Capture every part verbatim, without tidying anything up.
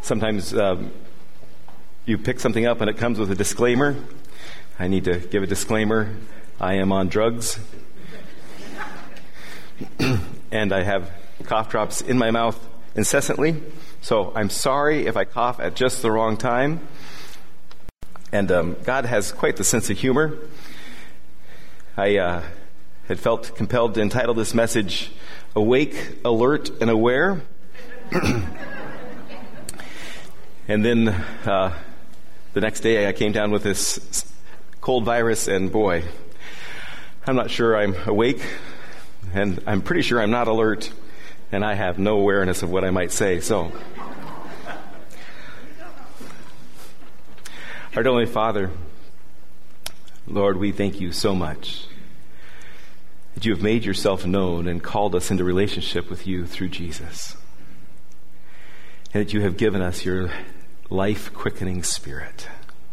sometimes um, you pick something up and it comes with a disclaimer. I need to give a disclaimer. I am on drugs. And I have cough drops in my mouth incessantly. So I'm sorry if I cough at just the wrong time. And um, God has quite the sense of humor. I uh, had felt compelled to entitle this message, Awake, Alert, and Aware. And then uh, the next day I came down with this cold virus, and boy, I'm not sure I'm awake, and I'm pretty sure I'm not alert, and I have no awareness of what I might say. So, our Heavenly Father, Lord, we thank you so much that you have made yourself known and called us into relationship with you through Jesus, and that you have given us your life-quickening Spirit,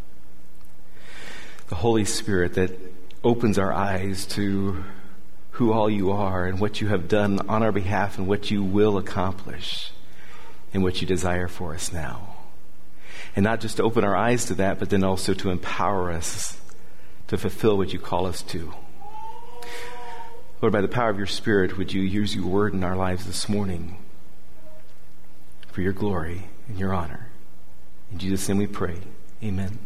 the Holy Spirit that opens our eyes to who all you are and what you have done on our behalf and what you will accomplish and what you desire for us now. And not just to open our eyes to that, but then also to empower us to fulfill what you call us to. Lord, by the power of your Spirit, would you use your word in our lives this morning for your glory and your honor. In Jesus' name we pray. Amen.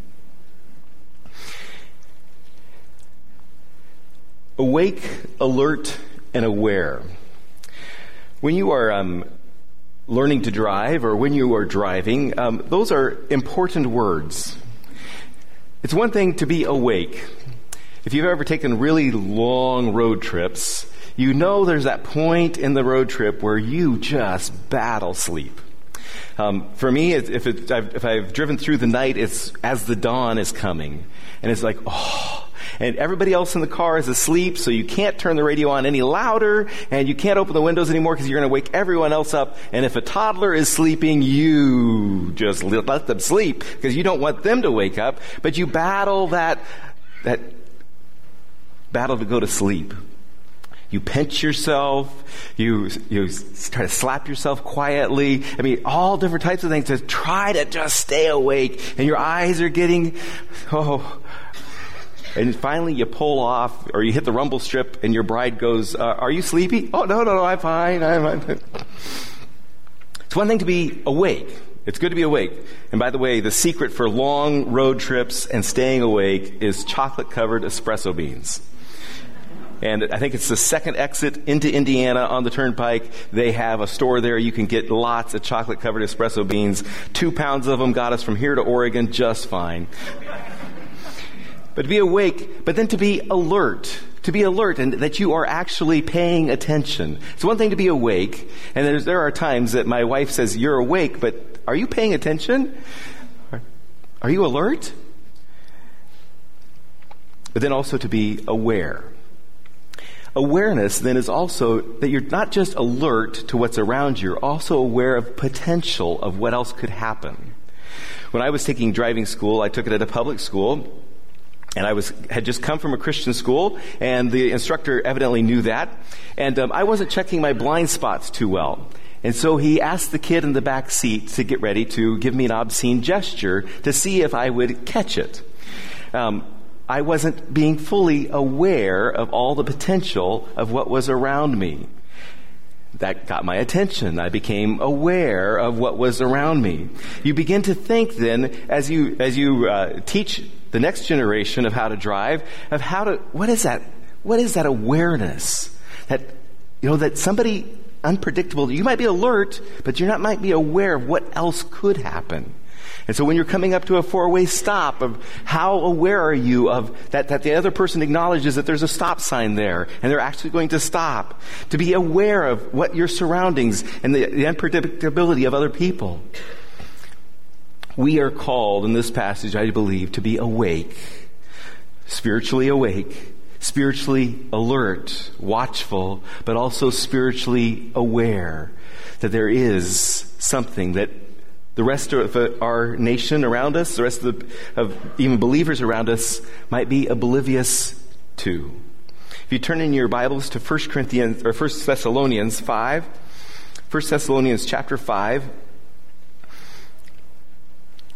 Awake, alert, and aware. When you are um, learning to drive or when you are driving, um, those are important words. It's one thing to be awake. If you've ever taken really long road trips, you know there's that point in the road trip where you just battle sleep. Um, for me, if, it, if I've driven through the night, it's as the dawn is coming. And it's like, oh, and everybody else in the car is asleep, so you can't turn the radio on any louder, and you can't open the windows anymore because you're going to wake everyone else up. And if a toddler is sleeping, you just let them sleep because you don't want them to wake up. But you battle that, that battle to go to sleep. You pinch yourself, you you try to slap yourself quietly. I mean, all different types of things to try to just stay awake. And your eyes are getting, oh. And finally you pull off, or you hit the rumble strip, and your bride goes, uh, are you sleepy? Oh, no, no, no, I'm fine. I'm fine. It's one thing to be awake. It's good to be awake. And by the way, the secret for long road trips and staying awake is chocolate-covered espresso beans. And I think it's the second exit into Indiana on the turnpike. They have a store there. You can get lots of chocolate-covered espresso beans. Two pounds of them got us from here to Oregon just fine. But to be awake, but then to be alert. To be alert and that you are actually paying attention. It's one thing to be awake. And there's, there are times that my wife says, you're awake, but are you paying attention? Are, are you alert? But then also to be aware. Awareness, then, is also that you're not just alert to what's around you, you're also aware of potential of what else could happen. When I was taking driving school, I took it at a public school, and I was had just come from a Christian school, and the instructor evidently knew that, and um, I wasn't checking my blind spots too well. And so he asked the kid in the back seat to get ready to give me an obscene gesture to see if I would catch it. Um, I wasn't being fully aware of all the potential of what was around me. That got my attention. I became aware of what was around me. You begin to think then, as you as you uh, teach the next generation of how to drive, of how to what is that? What is that awareness? That you know that somebody unpredictable. You might be alert, but you not might be aware of what else could happen. And so when you're coming up to a four-way stop, of how aware are you of that, that the other person acknowledges that there's a stop sign there and they're actually going to stop. To be aware of what your surroundings and the, the unpredictability of other people. We are called in this passage, I believe, to be awake, spiritually awake, spiritually alert, watchful, but also spiritually aware that there is something that the rest of our nation around us, the rest of, the, of even believers around us, might be oblivious to. If you turn in your Bibles to First Corinthians or First Thessalonians five, First Thessalonians chapter five,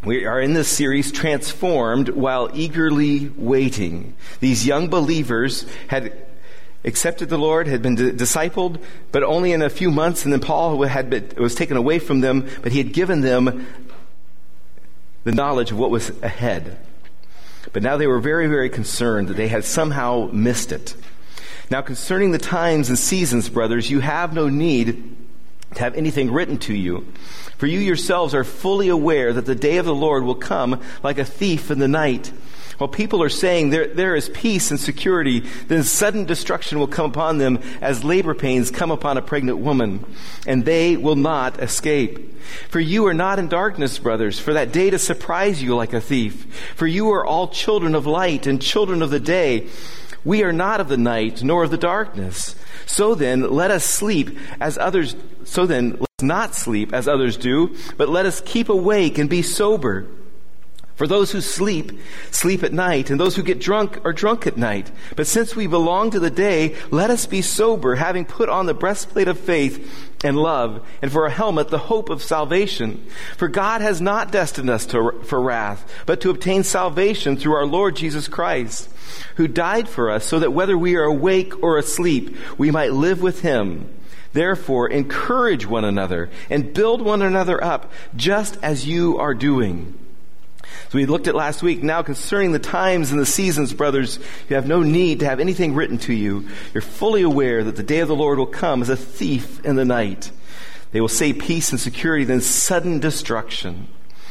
We are in this series, Transformed While Eagerly Waiting. These young believers had accepted the Lord, had been d- discipled, but only in a few months, and then Paul had been, was taken away from them, but he had given them the knowledge of what was ahead. But now they were very, very concerned that they had somehow missed it. Now, concerning the times and seasons, brothers, you have no need to have anything written to you. For you yourselves are fully aware that the day of the Lord will come like a thief in the night. While people are saying there, there is peace and security, then sudden destruction will come upon them as labor pains come upon a pregnant woman, and they will not escape. For you are not in darkness, brothers, for that day to surprise you like a thief. For you are all children of light and children of the day. We are not of the night, nor of the darkness. So then, let us sleep as others, so then, let's not sleep as others do, but let us keep awake and be sober. For those who sleep, sleep at night, and those who get drunk are drunk at night. But since we belong to the day, let us be sober, having put on the breastplate of faith and love, and for a helmet, the hope of salvation. For God has not destined us to, for wrath, but to obtain salvation through our Lord Jesus Christ, who died for us, so that whether we are awake or asleep, we might live with him. Therefore, encourage one another and build one another up, just as you are doing. So we looked at last week. Now concerning the times and the seasons, brothers, you have no need to have anything written to you. You're fully aware that the day of the Lord will come as a thief in the night. They will say peace and security, then sudden destruction.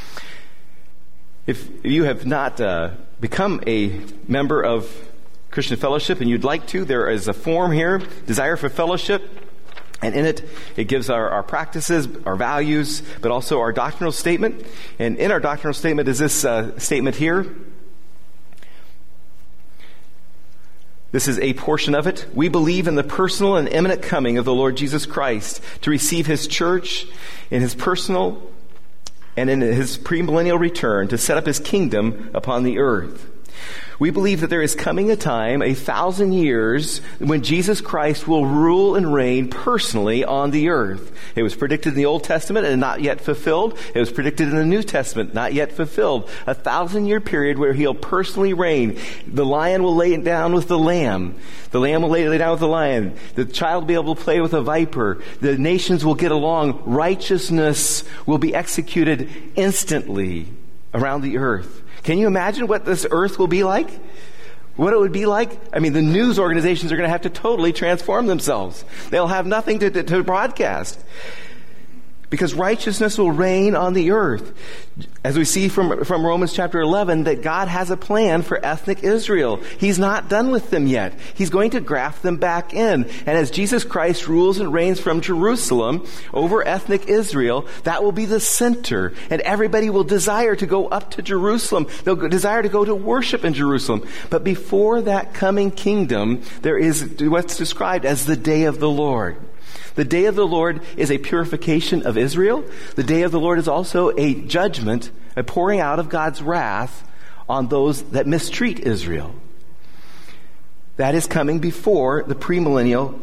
If you have not uh, become a member of Christian Fellowship and you'd like to, there is a form here, Desire for Fellowship. And in it, it gives our, our practices, our values, but also our doctrinal statement. And in our doctrinal statement is this uh, statement here. This is a portion of it. We believe in the personal and imminent coming of the Lord Jesus Christ to receive his church in his personal and in his premillennial return to set up his kingdom upon the earth. We believe that there is coming a time, a thousand years, when Jesus Christ will rule and reign personally on the earth. It was predicted in the Old Testament and not yet fulfilled. It was predicted in the New Testament, not yet fulfilled. A thousand year period where he'll personally reign. The lion will lay down with the lamb. The lamb will lay down with the lion. The child will be able to play with a viper. The nations will get along. Righteousness will be executed instantly around the earth. Can you imagine what this earth will be like? What it would be like? I mean, the news organizations are going to have to totally transform themselves. They'll have nothing to, to, to broadcast. Because righteousness will reign on the earth. As we see from, from Romans chapter eleven, that God has a plan for ethnic Israel. He's not done with them yet. He's going to graft them back in. And as Jesus Christ rules and reigns from Jerusalem over ethnic Israel, that will be the center. And everybody will desire to go up to Jerusalem. They'll desire to go to worship in Jerusalem. But before that coming kingdom, there is what's described as the day of the Lord. The day of the Lord is a purification of Israel. The day of the Lord is also a judgment, a pouring out of God's wrath on those that mistreat Israel. That is coming before the premillennial.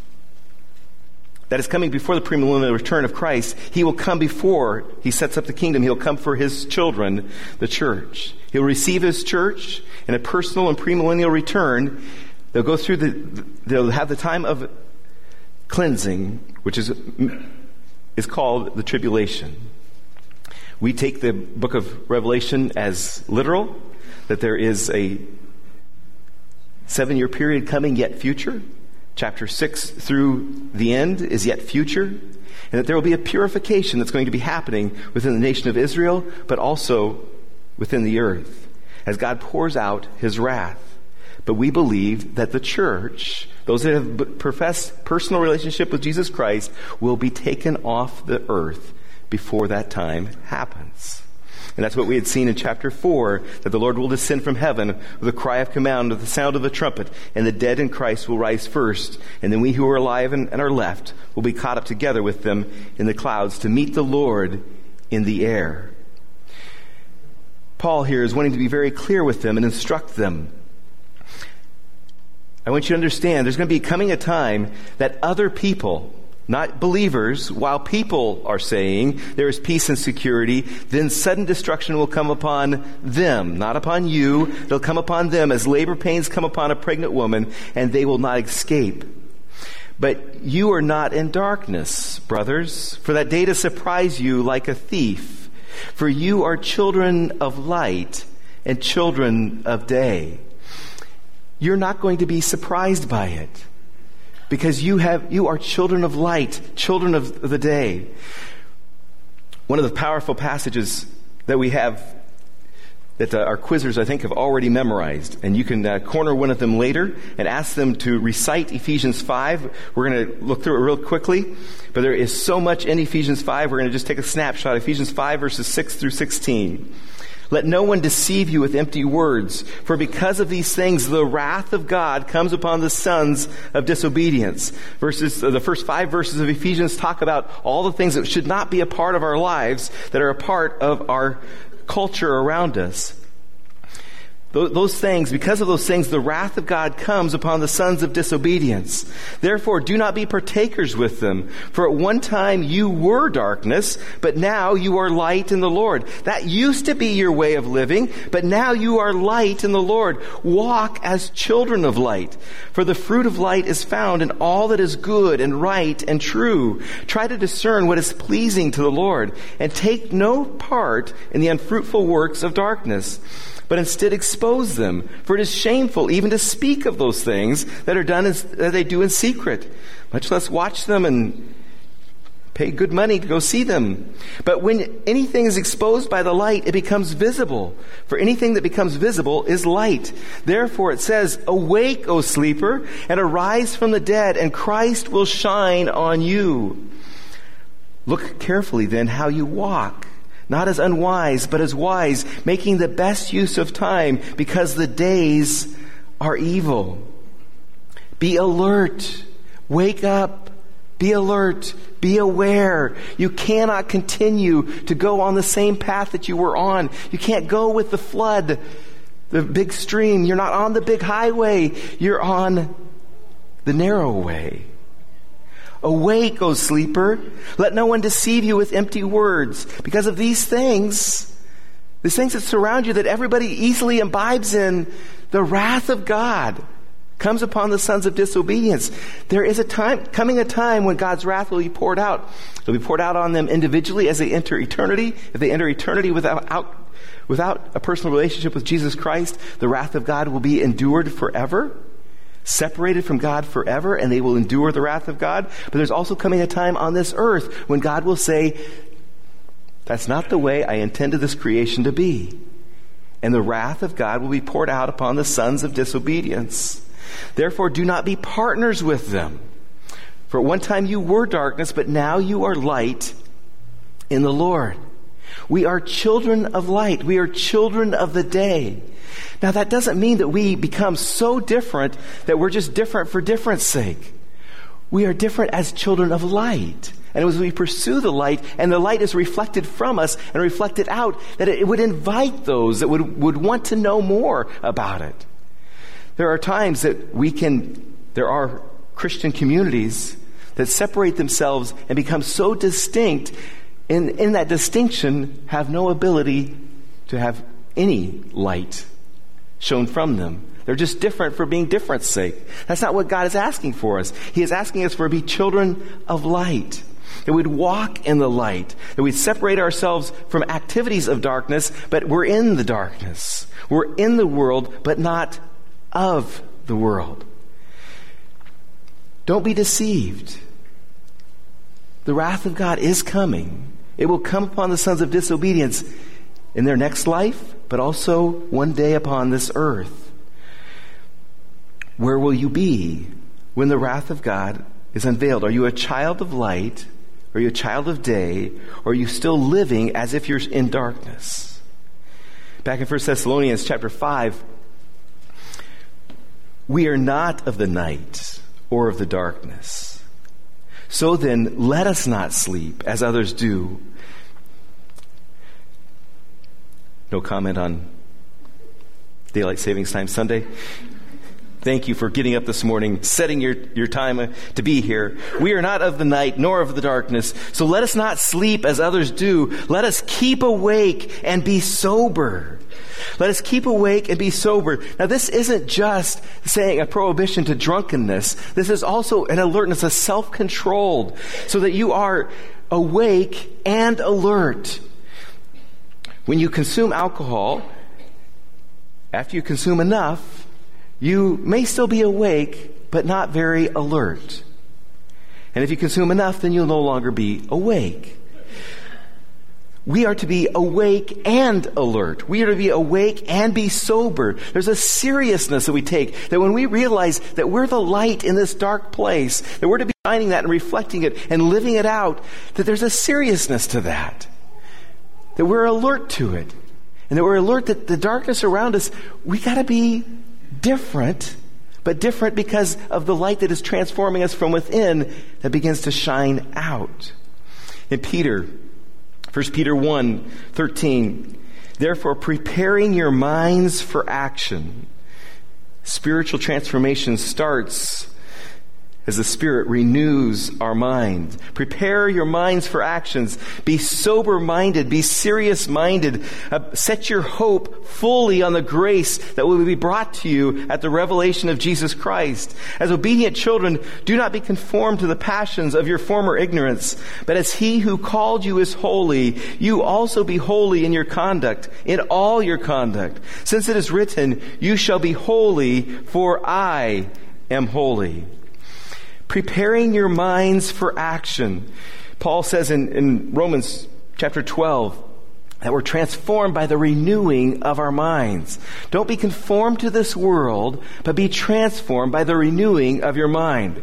That is coming before the premillennial return of Christ. He will come before he sets up the kingdom. He'll come for his children, the church. He'll receive his church in a personal and premillennial return. They'll go through the, they'll have the time of cleansing, which is is called the tribulation. We take the book of Revelation as literal, that there is a seven-year period coming yet future. Chapter six through the end is yet future. And that there will be a purification that's going to be happening within the nation of Israel, but also within the earth, as God pours out his wrath. But we believe that the church, those that have professed personal relationship with Jesus Christ, will be taken off the earth before that time happens. And that's what we had seen in chapter four, that the Lord will descend from heaven with a cry of command, with the sound of the trumpet, and the dead in Christ will rise first. And then we who are alive and, and are left will be caught up together with them in the clouds to meet the Lord in the air. Paul here is wanting to be very clear with them and instruct them. I want you to understand there's going to be coming a time that other people not believers, while people are saying there is peace and security, then sudden destruction will come upon them, not upon you. They'll come upon them as labor pains come upon a pregnant woman, and they will not escape. But you are not in darkness, brothers, for that day to surprise you like a thief. For you are children of light and children of day. You're not going to be surprised by it, because you have you are children of light, children of the day. One of the powerful passages that we have that uh, our quizzers, I think, have already memorized, and you can uh, corner one of them later and ask them to recite Ephesians five. We're going to look through it real quickly, but there is so much in Ephesians five. We're going to just take a snapshot. Ephesians five, verses six through sixteen. Let no one deceive you with empty words, for because of these things the wrath of God comes upon the sons of disobedience. Verses, uh, the first five verses of Ephesians talk about all the things that should not be a part of our lives, that are a part of our culture around us. Those things, because of those things, the wrath of God comes upon the sons of disobedience. Therefore, do not be partakers with them. For at one time you were darkness, but now you are light in the Lord. That used to be your way of living, but now you are light in the Lord. Walk as children of light. For the fruit of light is found in all that is good and right and true. Try to discern what is pleasing to the Lord, and take no part in the unfruitful works of darkness, but instead expose them. For it is shameful even to speak of those things that are done as, that they do in secret, much less watch them and pay good money to go see them. But when anything is exposed by the light, it becomes visible. For anything that becomes visible is light. Therefore it says, awake, O sleeper, and arise from the dead, and Christ will shine on you. Look carefully then how you walk, not as unwise, but as wise, making the best use of time, because the days are evil. Be alert. Wake up. Be alert. Be aware. You cannot continue to go on the same path that you were on. You can't go with the flood, the big stream. You're not on the big highway. You're on the narrow way. Awake, O sleeper. Let no one deceive you with empty words. Because of these things, these things that surround you, that everybody easily imbibes in, the wrath of God comes upon the sons of disobedience. There is a time, coming a time when God's wrath will be poured out. It'll be poured out on them individually as they enter eternity. If they enter eternity without, out, without a personal relationship with Jesus Christ, the wrath of God will be endured forever. Separated from God forever, and they will endure the wrath of God. But there's also coming a time on this earth when God will say, that's not the way I intended this creation to be. And the wrath of God will be poured out upon the sons of disobedience. Therefore, do not be partners with them. For at one time you were darkness, but now you are light in the Lord. We are children of light. We are children of the day. Now, that doesn't mean that we become so different that we're just different for difference sake. We are different as children of light. And as we pursue the light, and the light is reflected from us and reflected out, that it would invite those that would, would want to know more about it. There are times that we can, there are Christian communities that separate themselves and become so distinct, and in that distinction have no ability to have any light shown from them. They're just different for being different's sake. That's not what God is asking for us. He is asking us for be children of light. That we'd walk in the light. That we'd separate ourselves from activities of darkness, but we're in the darkness. We're in the world, but not of the world. Don't be deceived. The wrath of God is coming. It will come upon the sons of disobedience in their next life, but also one day upon this earth. Where will you be when the wrath of God is unveiled? Are you a child of light? Are you a child of day? Or are you still living as if you're in darkness? Back in First Thessalonians chapter five, we are not of the night or of the darkness. So then, let us not sleep as others do. No comment on Daylight Savings Time Sunday. Thank you for getting up this morning, setting your, your time to be here. We are not of the night, nor of the darkness. So let us not sleep as others do. Let us keep awake and be sober. Let us keep awake and be sober. Now, this isn't just saying a prohibition to drunkenness. This is also an alertness, a self-controlled, so that you are awake and alert. When you consume alcohol, after you consume enough, you may still be awake, but not very alert. And if you consume enough, then you'll no longer be awake. We are to be awake and alert. We are to be awake and be sober. There's a seriousness that we take, that when we realize that we're the light in this dark place, that we're to be shining that and reflecting it and living it out, that there's a seriousness to that. That we're alert to it. And that we're alert that the darkness around us, we got to be different, but different because of the light that is transforming us from within that begins to shine out. In Peter, First Peter one thirteen, therefore preparing your minds for action. Spiritual transformation starts as the Spirit renews our mind. Prepare your minds for actions. Be sober-minded. Be serious-minded. Uh, set your hope fully on the grace that will be brought to you at the revelation of Jesus Christ. As obedient children, do not be conformed to the passions of your former ignorance, but as He who called you is holy, you also be holy in your conduct, in all your conduct. Since it is written, you shall be holy, for I am holy. Preparing your minds for action. Paul says in, in Romans chapter twelve that we're transformed by the renewing of our minds. Don't be conformed to this world, but be transformed by the renewing of your mind.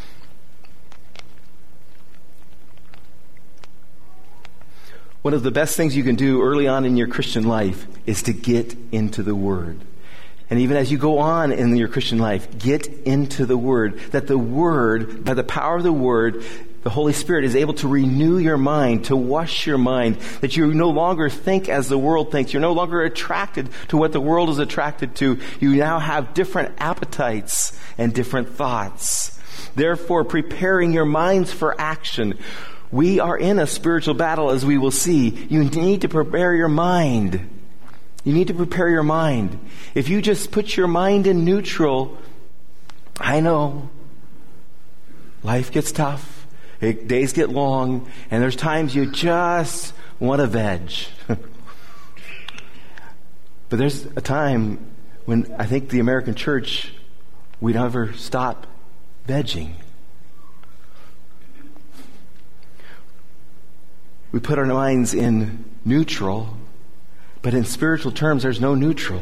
One of the best things you can do early on in your Christian life is to get into the Word. And even as you go on in your Christian life, get into the Word. That the Word, by the power of the Word, the Holy Spirit is able to renew your mind, to wash your mind. That you no longer think as the world thinks. You're no longer attracted to what the world is attracted to. You now have different appetites and different thoughts. Therefore, preparing your minds for action. We are in a spiritual battle, as we will see. You need to prepare your mind. You need to prepare your mind. If you just put your mind in neutral, I know life gets tough, it, days get long, and there's times you just want to veg. But there's a time when I think the American church, we never stop vegging. We put our minds in neutral, but in spiritual terms, there's no neutral.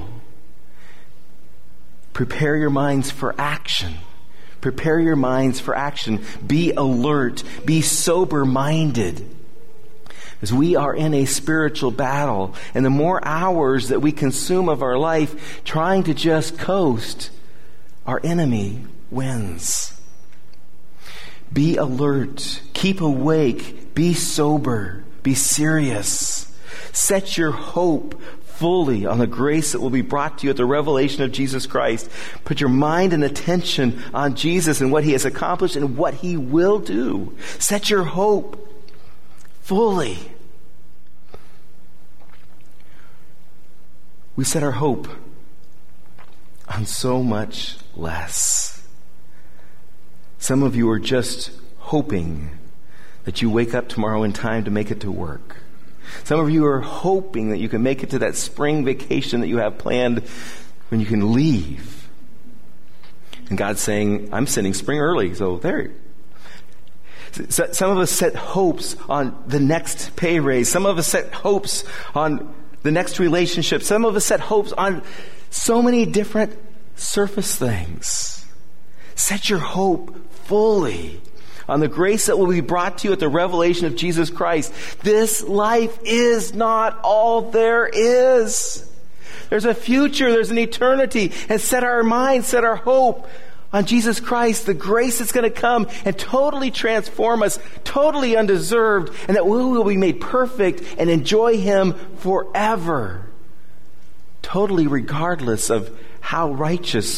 Prepare your minds for action. Prepare your minds for action. Be alert. Be sober-minded. As we are in a spiritual battle, and the more hours that we consume of our life trying to just coast, our enemy wins. Be alert. Keep awake. Be sober. Be serious. Set your hope fully on the grace that will be brought to you at the revelation of Jesus Christ. Put your mind and attention on Jesus and what He has accomplished and what He will do. Set your hope fully. We set our hope on so much less. Some of you are just hoping that you wake up tomorrow in time to make it to work. Some of you are hoping that you can make it to that spring vacation that you have planned when you can leave. And God's saying, I'm sending spring early, so there. So some of us set hopes on the next pay raise. Some of us set hopes on the next relationship. Some of us set hopes on so many different surface things. Set your hope fully on the grace that will be brought to you at the revelation of Jesus Christ. This life is not all there is. There's a future, there's an eternity, and set our minds, set our hope on Jesus Christ, the grace that's going to come and totally transform us, totally undeserved, and that we will be made perfect and enjoy Him forever, totally regardless of how righteous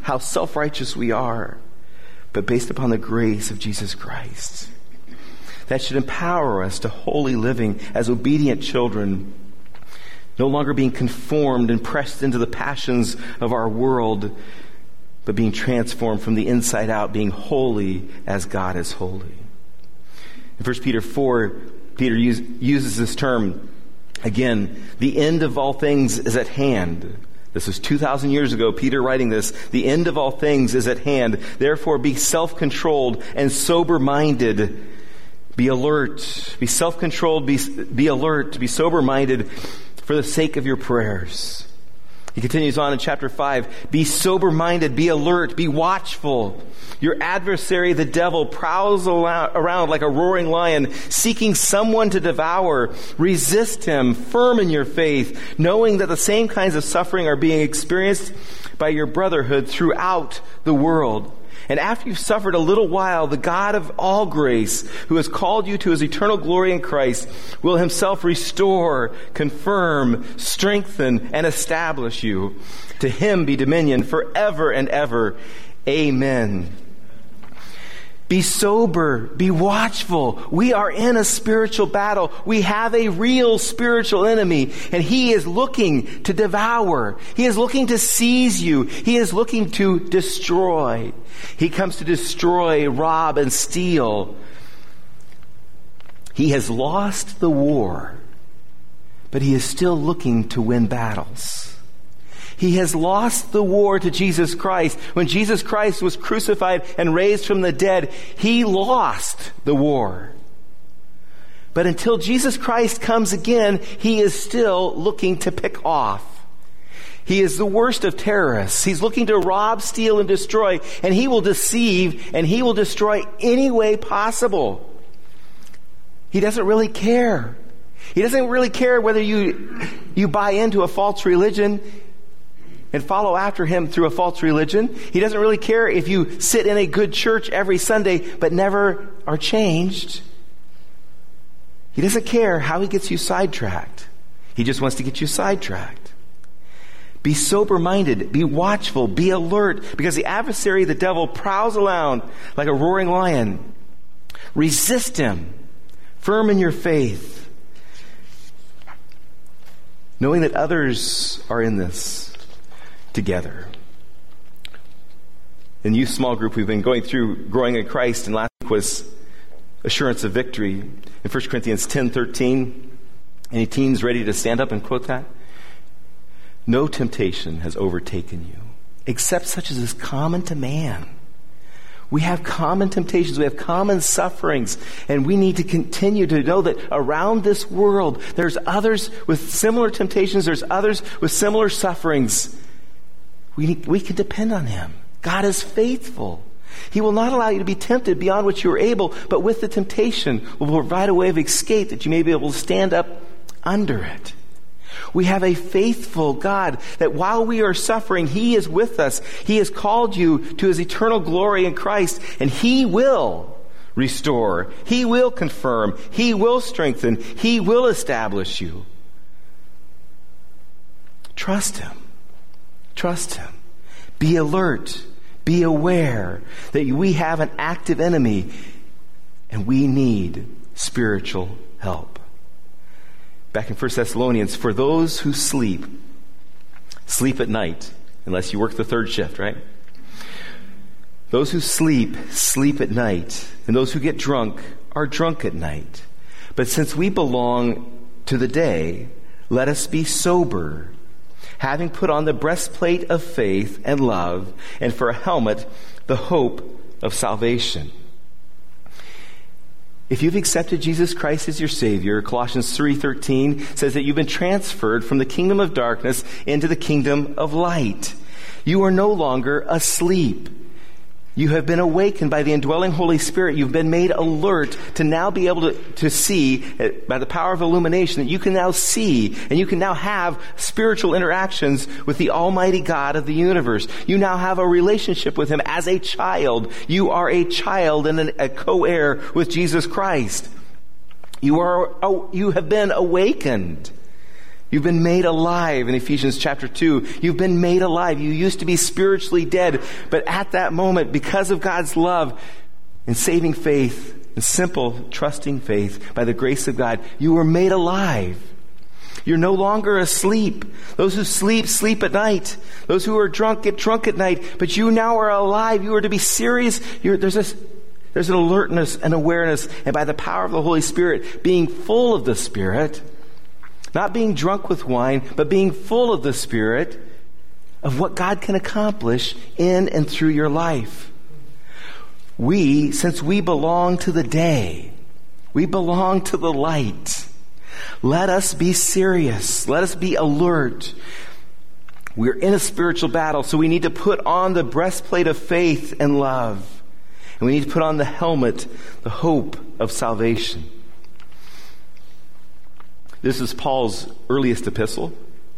how self-righteous we are, but based upon the grace of Jesus Christ. That should empower us to holy living as obedient children, no longer being conformed and pressed into the passions of our world, but being transformed from the inside out, being holy as God is holy. In First Peter four, Peter use, uses this term again, the end of all things is at hand. This was two thousand years ago, Peter writing this. The end of all things is at hand. Therefore, be self-controlled and sober-minded. Be alert. Be self-controlled. Be, be alert. Be sober-minded for the sake of your prayers. He continues on in chapter five. Be sober-minded. Be alert. Be watchful. Your adversary, the devil, prowls around like a roaring lion, seeking someone to devour. Resist him, firm in your faith, knowing that the same kinds of suffering are being experienced by your brotherhood throughout the world. And after you've suffered a little while, the God of all grace, who has called you to his eternal glory in Christ, will himself restore, confirm, strengthen, and establish you. To him be dominion forever and ever. Amen. Be sober, be watchful. We are in a spiritual battle. We have a real spiritual enemy, and he is looking to devour. He is looking to seize you. He is looking to destroy. He comes to destroy, rob, and steal. He has lost the war, but he is still looking to win battles. He has lost the war to Jesus Christ. When Jesus Christ was crucified and raised from the dead, he lost the war. But until Jesus Christ comes again, he is still looking to pick off. He is the worst of terrorists. He's looking to rob, steal, and destroy, and he will deceive and he will destroy any way possible. He doesn't really care. He doesn't really care whether you, you buy into a false religion and follow after him through a false religion. He doesn't really care if you sit in a good church every Sunday but never are changed. He doesn't care how he gets you sidetracked. He just wants to get you sidetracked. Be sober-minded, be watchful, be alert, because the adversary, the devil, prowls around like a roaring lion. Resist him, firm in your faith, knowing that others are in this together. In youth small group, we've been going through growing in Christ, and last week was assurance of victory. In First Corinthians ten thirteen, any teens ready to stand up and quote that? No temptation has overtaken you, except such as is common to man. We have common temptations, we have common sufferings, and we need to continue to know that around this world, there's others with similar temptations, there's others with similar sufferings. We, we can depend on him. God is faithful. He will not allow you to be tempted beyond what you are able, but with the temptation will provide a way of escape that you may be able to stand up under it. We have a faithful God that while we are suffering, he is with us. He has called you to his eternal glory in Christ, and he will restore. He will confirm. He will strengthen. He will establish you. Trust him. Trust him. Be alert. Be aware that we have an active enemy and we need spiritual help. Back in First Thessalonians, for those who sleep, sleep at night, unless you work the third shift, right? Those who sleep, sleep at night, and those who get drunk are drunk at night. But since we belong to the day, let us be sober, having put on the breastplate of faith and love, and for a helmet, the hope of salvation. If you've accepted Jesus Christ as your Savior, Colossians three thirteen says that you've been transferred from the kingdom of darkness into the kingdom of light. You are no longer asleep. You have been awakened by the indwelling Holy Spirit. You've been made alert to now be able to, to see, by the power of illumination, that you can now see and you can now have spiritual interactions with the Almighty God of the universe. You now have a relationship with him as a child. You are a child and an, a co-heir with Jesus Christ. You are, you have been awakened. You've been made alive in Ephesians chapter two. You've been made alive. You used to be spiritually dead, but at that moment, because of God's love and saving faith and simple trusting faith by the grace of God, you were made alive. You're no longer asleep. Those who sleep, sleep at night. Those who are drunk, get drunk at night. But you now are alive. You are to be serious. You're, there's a, there's an alertness and awareness, and by the power of the Holy Spirit, being full of the Spirit, not being drunk with wine, but being full of the Spirit, of what God can accomplish in and through your life. We, since we belong to the day, we belong to the light. Let us be serious. Let us be alert. We're in a spiritual battle, so we need to put on the breastplate of faith and love. And we need to put on the helmet, the hope of salvation. This is Paul's earliest epistle.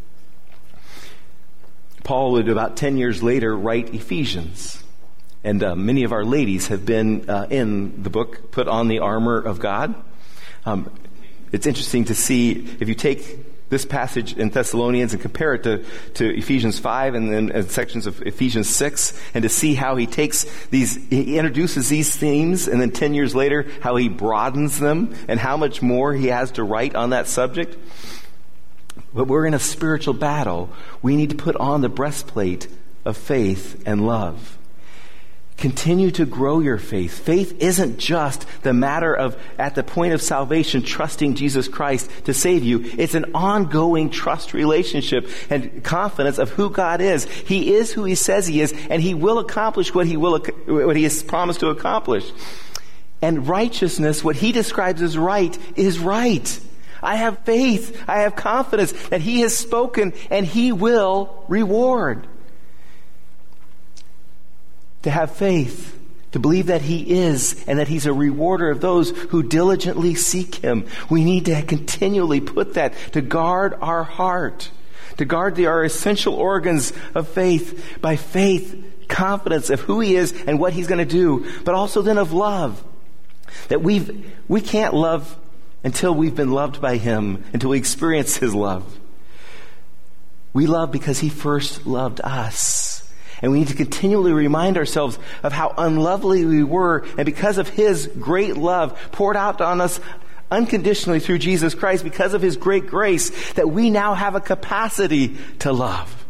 Paul would, about ten years later, write Ephesians. And uh, many of our ladies have been uh, in the book, Put on the Armor of God. Um, it's interesting to see, if you take this passage in Thessalonians and compare it to, to Ephesians five and then uh, sections of Ephesians six, and to see how he takes these, he introduces these themes, and then ten years later, how he broadens them, and how much more he has to write on that subject. But we're in a spiritual battle. We need to put on the breastplate of faith and love. Continue to grow your faith. Faith isn't just the matter of, at the point of salvation, trusting Jesus Christ to save you. It's an ongoing trust relationship and confidence of who God is. He is who He says He is, and He will accomplish what He will, what He has promised to accomplish. And righteousness, what He describes as right, is right. I have faith. I have confidence that He has spoken and He will reward. To have faith, to believe that He is and that He's a rewarder of those who diligently seek Him. We need to continually put that to guard our heart, to guard the, our essential organs of faith by faith, confidence of who He is and what He's going to do, but also then of love. That we've, we can't love until we've been loved by Him, until we experience His love. We love because He first loved us. And we need to continually remind ourselves of how unlovely we were, and because of His great love poured out on us unconditionally through Jesus Christ, because of His great grace, that we now have a capacity to love.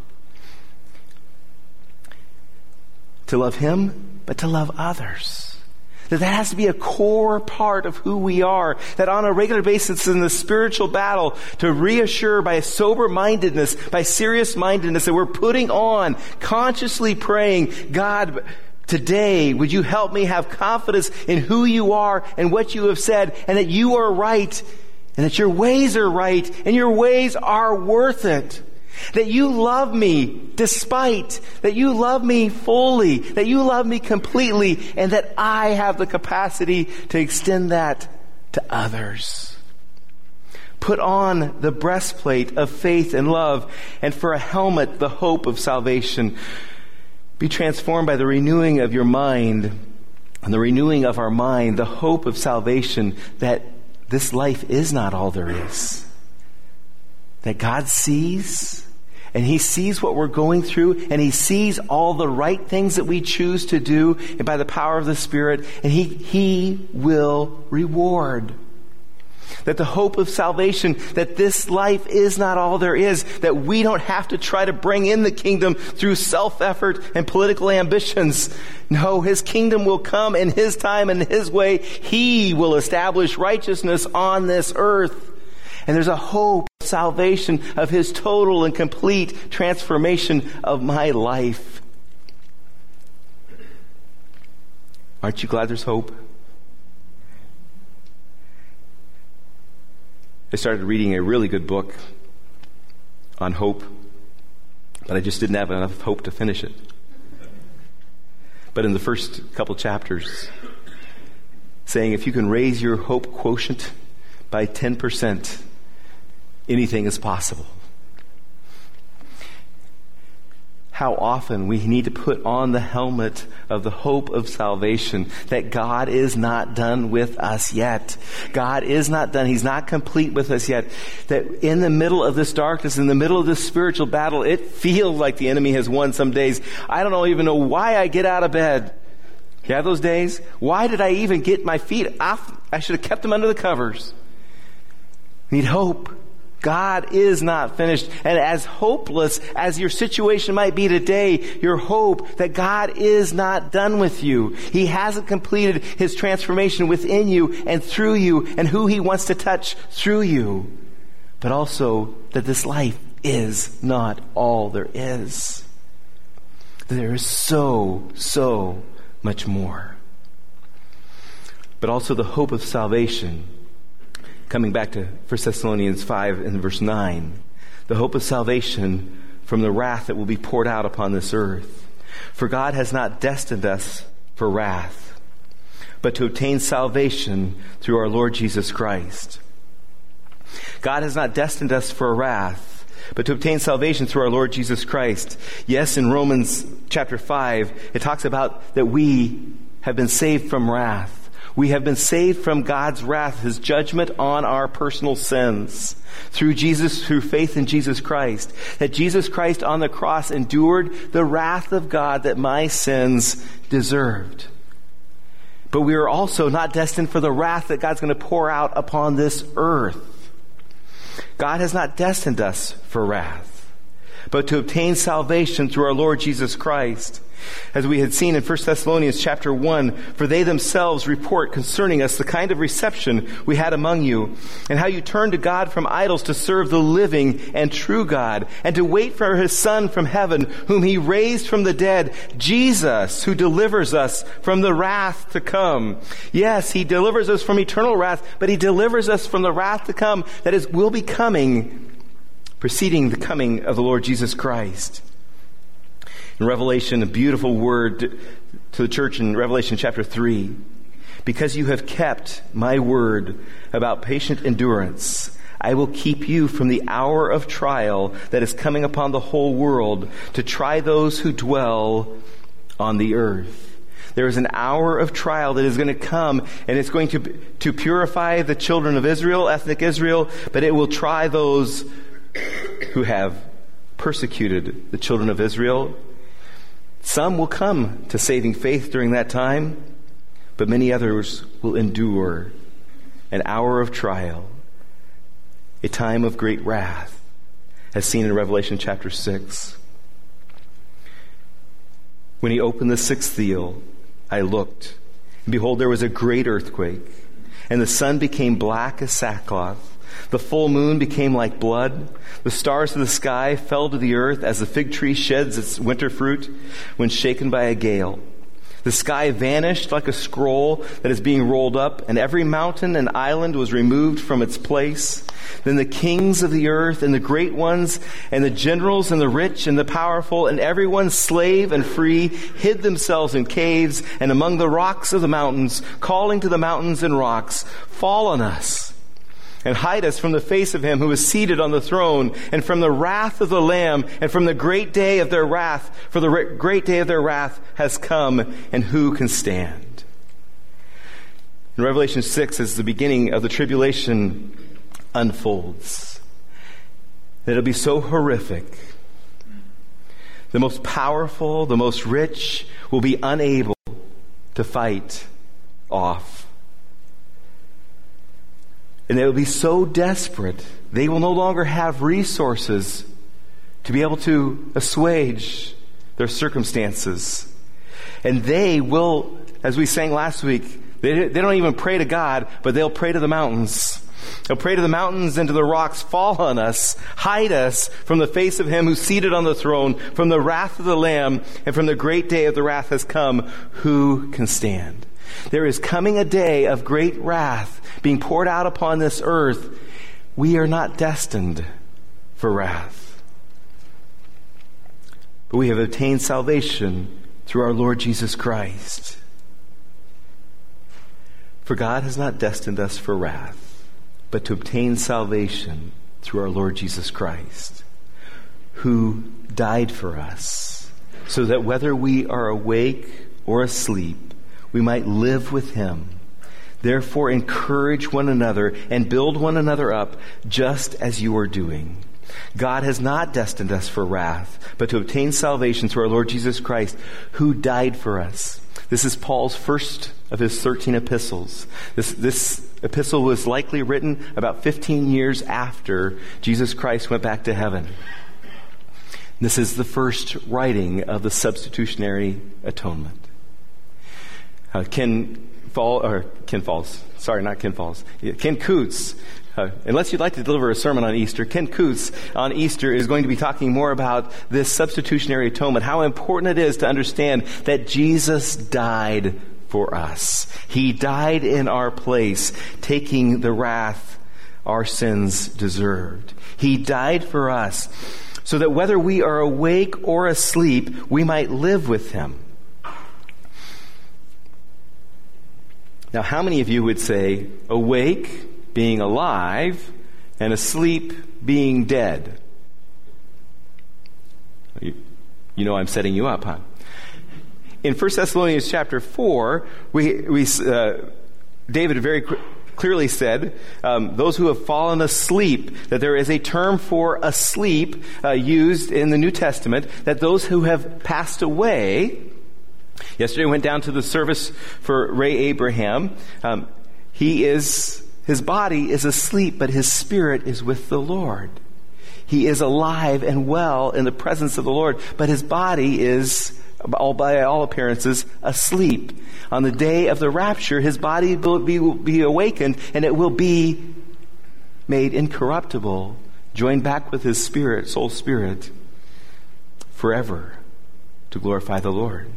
To love Him, but to love others. That that has to be a core part of who we are. That on a regular basis in the spiritual battle, to reassure by sober-mindedness, by serious-mindedness, that we're putting on, consciously praying, God, today, would you help me have confidence in who you are and what you have said, and that you are right, and that your ways are right, and your ways are worth it. That you love me despite, that you love me fully, that you love me completely, and that I have the capacity to extend that to others. Put on the breastplate of faith and love, and for a helmet, the hope of salvation. Be transformed by the renewing of your mind, and the renewing of our mind, the hope of salvation, that this life is not all there is. That God sees, and He sees what we're going through, and He sees all the right things that we choose to do, and by the power of the Spirit, and He, He will reward. That the hope of salvation, that this life is not all there is, that we don't have to try to bring in the kingdom through self-effort and political ambitions. No, His kingdom will come in His time and His way. He will establish righteousness on this earth. And there's a hope of salvation, of His total and complete transformation of my life. Aren't you glad there's hope? I started reading a really good book on hope, but I just didn't have enough hope to finish it. But in the first couple chapters, saying if you can raise your hope quotient by ten percent, anything is possible. how often we need to put on the helmet of the hope of salvation, that God is not done with us yet. God is not done. He's not complete with us yet. That in the middle of this darkness, in the middle of this spiritual battle, it feels like the enemy has won some days. I don't know, even know why I get out of bed. You have those days? Why did I even get my feet off? I should have kept them under the covers. Need hope. God is not finished. And as hopeless as your situation might be today, your hope that God is not done with you. He hasn't completed His transformation within you and through you and who He wants to touch through you. But also that this life is not all there is. There is so, so much more. But also the hope of salvation. Coming back to First Thessalonians five and verse nine, the hope of salvation from the wrath that will be poured out upon this earth. For God has not destined us for wrath, but to obtain salvation through our Lord Jesus Christ. God has not destined us for wrath, but to obtain salvation through our Lord Jesus Christ. Yes, in Romans chapter five, it talks about that we have been saved from wrath. We have been saved from God's wrath, His judgment on our personal sins through Jesus, through faith in Jesus Christ. That Jesus Christ on the cross endured the wrath of God that my sins deserved. But we are also not destined for the wrath that God's going to pour out upon this earth. God has not destined us for wrath, but to obtain salvation through our Lord Jesus Christ. As we had seen in First Thessalonians chapter one, for they themselves report concerning us the kind of reception we had among you, and how you turned to God from idols to serve the living and true God, and to wait for His Son from heaven, whom He raised from the dead, Jesus, who delivers us from the wrath to come. Yes, He delivers us from eternal wrath, but He delivers us from the wrath to come that is will be coming, preceding the coming of the Lord Jesus Christ. In Revelation, a beautiful word to the church in Revelation chapter three. Because you have kept my word about patient endurance, I will keep you from the hour of trial that is coming upon the whole world to try those who dwell on the earth. There is an hour of trial that is going to come, and it's going to, to purify the children of Israel, ethnic Israel, but it will try those who have persecuted the children of Israel. Some will come to saving faith during that time, but many others will endure an hour of trial, a time of great wrath, as seen in Revelation chapter six. When He opened the sixth seal, I looked, and behold, there was a great earthquake, and the sun became black as sackcloth. The full moon became like blood. The stars of the sky fell to the earth as the fig tree sheds its winter fruit when shaken by a gale. The sky vanished like a scroll that is being rolled up, and every mountain and island was removed from its place. Then the kings of the earth and the great ones and the generals and the rich and the powerful and everyone slave and free hid themselves in caves and among the rocks of the mountains, calling to the mountains and rocks, "Fall on us and hide us from the face of Him who is seated on the throne, and from the wrath of the Lamb, and from the great day of their wrath. For the great day of their wrath has come, and who can stand?" In Revelation six, as the beginning of the tribulation unfolds, it'll be so horrific. The most powerful, the most rich will be unable to fight off. And they will be so desperate, they will no longer have resources to be able to assuage their circumstances. And they will, as we sang last week, they, they don't even pray to God, but they'll pray to the mountains. They'll pray to the mountains and to the rocks, "Fall on us, hide us from the face of Him who's seated on the throne, from the wrath of the Lamb, and from the great day of the wrath has come. Who can stand?" There is coming a day of great wrath being poured out upon this earth. We are not destined for wrath, but we have obtained salvation through our Lord Jesus Christ. For God has not destined us for wrath, but to obtain salvation through our Lord Jesus Christ, who died for us, so that whether we are awake or asleep, we might live with him. Therefore, encourage one another and build one another up, just as you are doing. God has not destined us for wrath, but to obtain salvation through our Lord Jesus Christ, who died for us. This is Paul's first of his thirteen epistles. This, this epistle was likely written about fifteen years after Jesus Christ went back to heaven. This is the first writing of the substitutionary atonement. Uh, Ken Fall, or Ken Falls, sorry, not Ken Falls, Ken Coots, uh, unless you'd like to deliver a sermon on Easter, Ken Coots on Easter is going to be talking more about this substitutionary atonement, how important it is to understand that Jesus died for us. He died in our place, taking the wrath our sins deserved. He died for us so that whether we are awake or asleep, we might live with him. Now, how many of you would say awake, being alive, and asleep, being dead? You, you know I'm setting you up, huh? In First Thessalonians chapter four, we, we uh, David very cr- clearly said, um, those who have fallen asleep, that there is a term for asleep uh, used in the New Testament, that those who have passed away. Yesterday I went down to the service for Ray Abraham. Um, he is, his body is asleep, but his spirit is with the Lord. He is alive and well in the presence of the Lord, but his body is, all by all appearances, asleep. On the day of the rapture, his body will be, will be awakened, and it will be made incorruptible, joined back with his spirit, soul spirit, forever to glorify the Lord.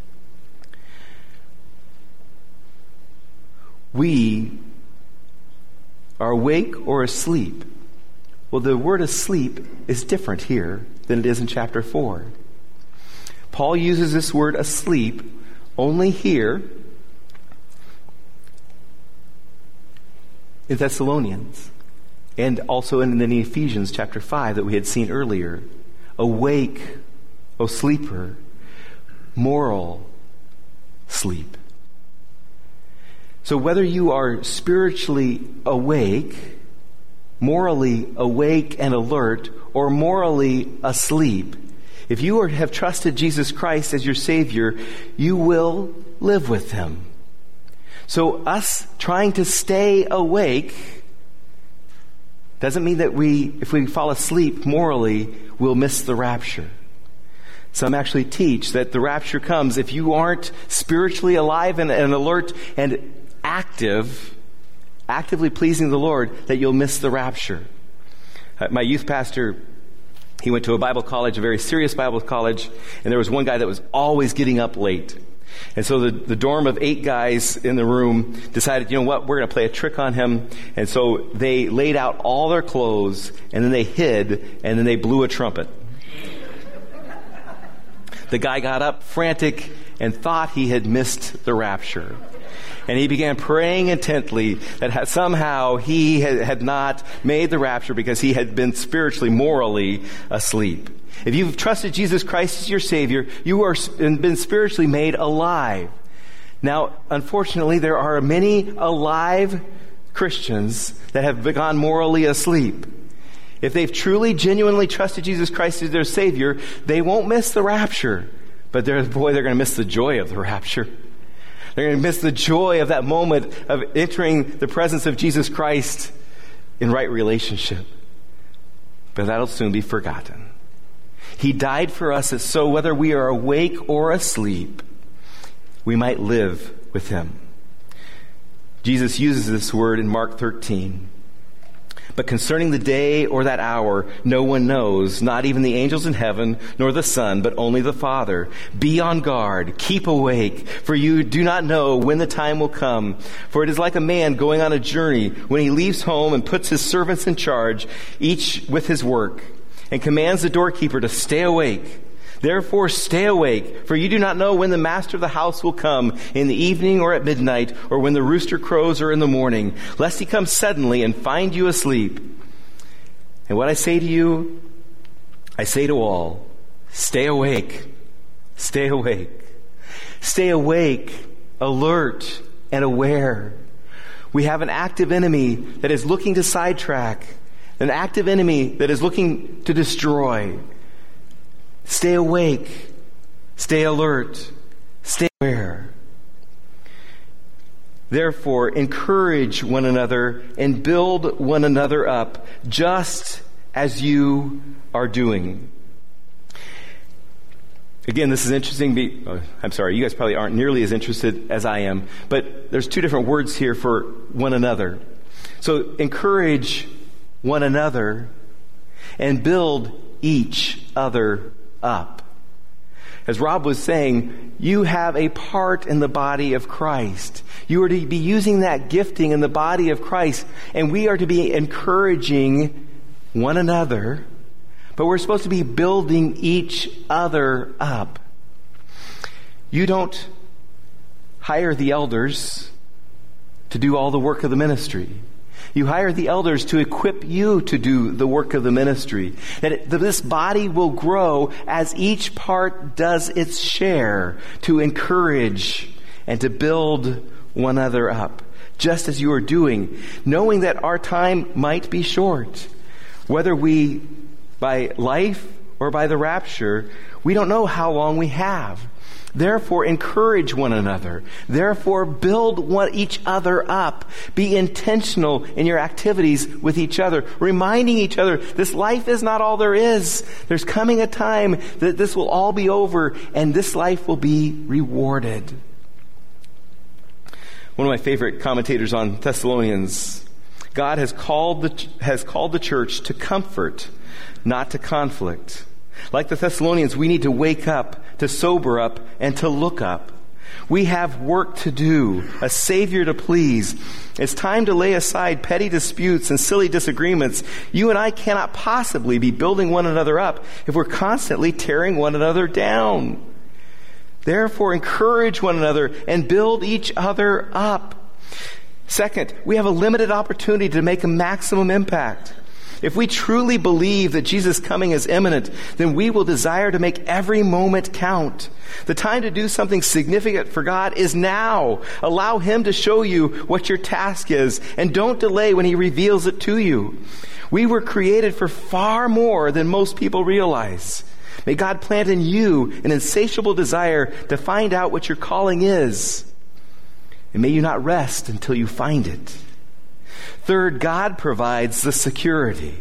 We are awake or asleep. Well, the word asleep is different here than it is in chapter four. Paul uses this word asleep only here in Thessalonians and also in the Ephesians chapter five that we had seen earlier. Awake, O sleeper, moral sleep. So whether you are spiritually awake, morally awake and alert, or morally asleep, if you are, have trusted Jesus Christ as your Savior, you will live with him. So us trying to stay awake doesn't mean that we, if we fall asleep morally, we'll miss the rapture. Some actually teach that the rapture comes if you aren't spiritually alive and, and alert and active, actively pleasing the Lord, that you'll miss the rapture. Uh, my youth pastor, he went to a Bible college, a very serious Bible college, and there was one guy that was always getting up late. And so the, the dorm of eight guys in the room decided, you know what, we're going to play a trick on him. And so they laid out all their clothes, and then they hid, and then they blew a trumpet. The guy got up frantic and thought he had missed the rapture. And he began praying intently that somehow he had not made the rapture because he had been spiritually, morally asleep. If you've trusted Jesus Christ as your Savior, you are been spiritually made alive. Now, unfortunately, there are many alive Christians that have gone morally asleep. If they've truly, genuinely trusted Jesus Christ as their Savior, they won't miss the rapture. But they're, boy, they're going to miss the joy of the rapture. They're going to miss the joy of that moment of entering the presence of Jesus Christ in right relationship. But that'll soon be forgotten. He died for us so whether we are awake or asleep, we might live with him. Jesus uses this word in Mark thirteen. But concerning the day or that hour, no one knows, not even the angels in heaven, nor the Son, but only the Father. Be on guard, keep awake, for you do not know when the time will come. For it is like a man going on a journey when he leaves home and puts his servants in charge, each with his work, and commands the doorkeeper to stay awake. Therefore stay awake, for you do not know when the master of the house will come, in the evening or at midnight, or when the rooster crows or in the morning, lest he come suddenly and find you asleep. And what I say to you, I say to all, stay awake Stay awake. Stay awake, alert, and aware. We have an active enemy that is looking to sidetrack, an active enemy that is looking to destroy. Stay awake. Stay alert. Stay aware. Therefore, encourage one another and build one another up, just as you are doing. Again, this is interesting. Be, oh, I'm sorry, you guys probably aren't nearly as interested as I am, but there's two different words here for one another. So encourage one another and build each other up. As Rob was saying, you have a part in the body of Christ. You are to be using that gifting in the body of Christ, and we are to be encouraging one another, but we're supposed to be building each other up. You don't hire the elders to do all the work of the ministry. You hire the elders to equip you to do the work of the ministry. That, it, that this body will grow as each part does its share to encourage and to build one another up, just as you are doing, knowing that our time might be short. Whether we, by life or by the rapture, we don't know how long we have. Therefore, encourage one another. Therefore, build one, each other up. Be intentional in your activities with each other, reminding each other this life is not all there is. There's coming a time that this will all be over and this life will be rewarded. One of my favorite commentators on Thessalonians, God has called the, has called the church to comfort, not to conflict. Like the Thessalonians, we need to wake up, to sober up, and to look up. We have work to do, a Savior to please. It's time to lay aside petty disputes and silly disagreements. You and I cannot possibly be building one another up if we're constantly tearing one another down. Therefore, encourage one another and build each other up. Second, we have a limited opportunity to make a maximum impact. If we truly believe that Jesus' coming is imminent, then we will desire to make every moment count. The time to do something significant for God is now. Allow Him to show you what your task is, and don't delay when He reveals it to you. We were created for far more than most people realize. May God plant in you an insatiable desire to find out what your calling is. And may you not rest until you find it. Third, God provides the security,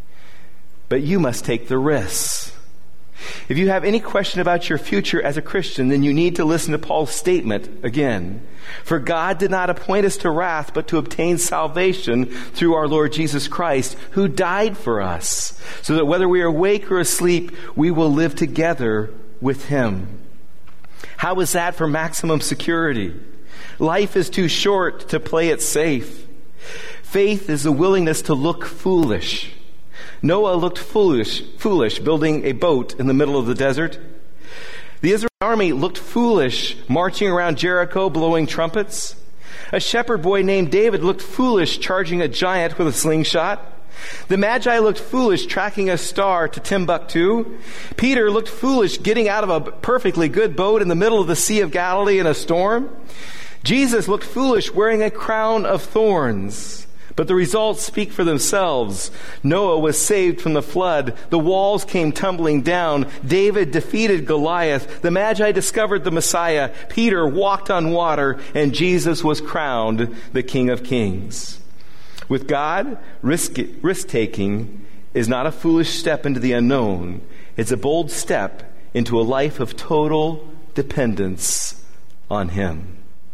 but you must take the risks. If you have any question about your future as a Christian, then you need to listen to Paul's statement again. For God did not appoint us to wrath, but to obtain salvation through our Lord Jesus Christ, who died for us, so that whether we are awake or asleep, we will live together with Him. How is that for maximum security? Life is too short to play it safe. Faith is the willingness to look foolish. Noah looked foolish, foolish building a boat in the middle of the desert. The Israeli army looked foolish marching around Jericho blowing trumpets. A shepherd boy named David looked foolish charging a giant with a slingshot. The Magi looked foolish tracking a star to Timbuktu. Peter looked foolish getting out of a perfectly good boat in the middle of the Sea of Galilee in a storm. Jesus looked foolish wearing a crown of thorns. But the results speak for themselves. Noah was saved from the flood. The walls came tumbling down. David defeated Goliath. The Magi discovered the Messiah. Peter walked on water. And Jesus was crowned the King of Kings. With God, risk, risk-taking is not a foolish step into the unknown. It's a bold step into a life of total dependence on Him.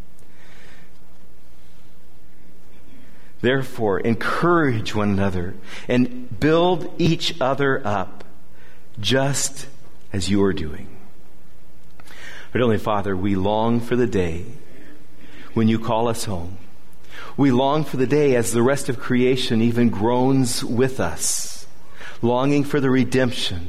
Therefore, encourage one another and build each other up, just as you are doing. But Heavenly Father, we long for the day when you call us home. We long for the day as the rest of creation even groans with us, longing for the redemption,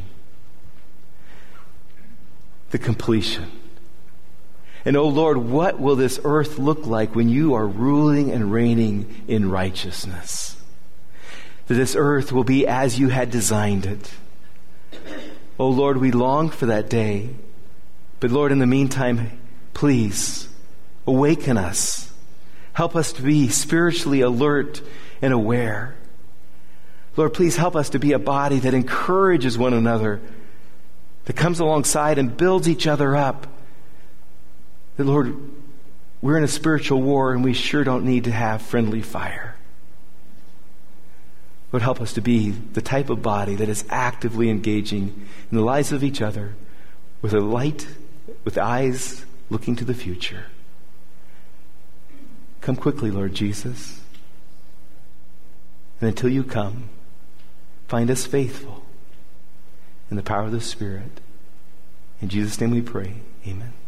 the completion. And, oh Lord, what will this earth look like when you are ruling and reigning in righteousness? That this earth will be as you had designed it. Oh Lord, we long for that day. But Lord, in the meantime, please awaken us. Help us to be spiritually alert and aware. Lord, please help us to be a body that encourages one another, that comes alongside and builds each other up. That, Lord, we're in a spiritual war and we sure don't need to have friendly fire. Lord, help us to be the type of body that is actively engaging in the lives of each other with a light, with eyes looking to the future. Come quickly, Lord Jesus. And until you come, find us faithful in the power of the Spirit. In Jesus' name we pray. Amen.